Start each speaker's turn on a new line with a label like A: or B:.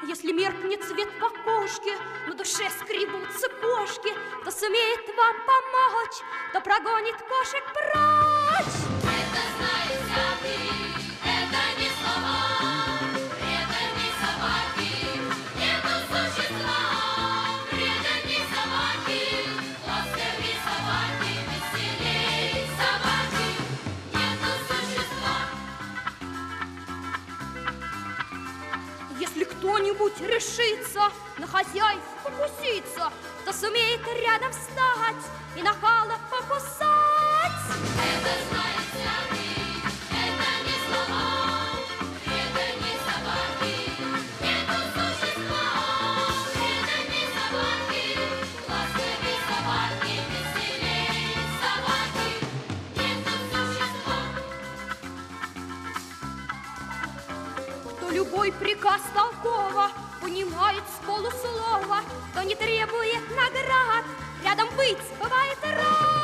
A: Если меркнет свет в окошке, на душе скребутся кошки, кто сумеет вам помочь, то прогонит кошек прочь.
B: Это знаете вы, это не слова, преданные собаки, нету существа, преданные собаки, ласковее собаки, веселее собаки, нету существа.
A: Если кто-нибудь решится на хозяев покуситься, то сумеет рядом встать и нахала покусать.
B: Это знаете вы, это не слова, преданные собаки, нету существа, преданные собаки, ласковее собаки, веселее собаки, нету существа.
A: Кто любой приказ толково понимает с полуслова, кто не требует наград, рядом быть бывает рад.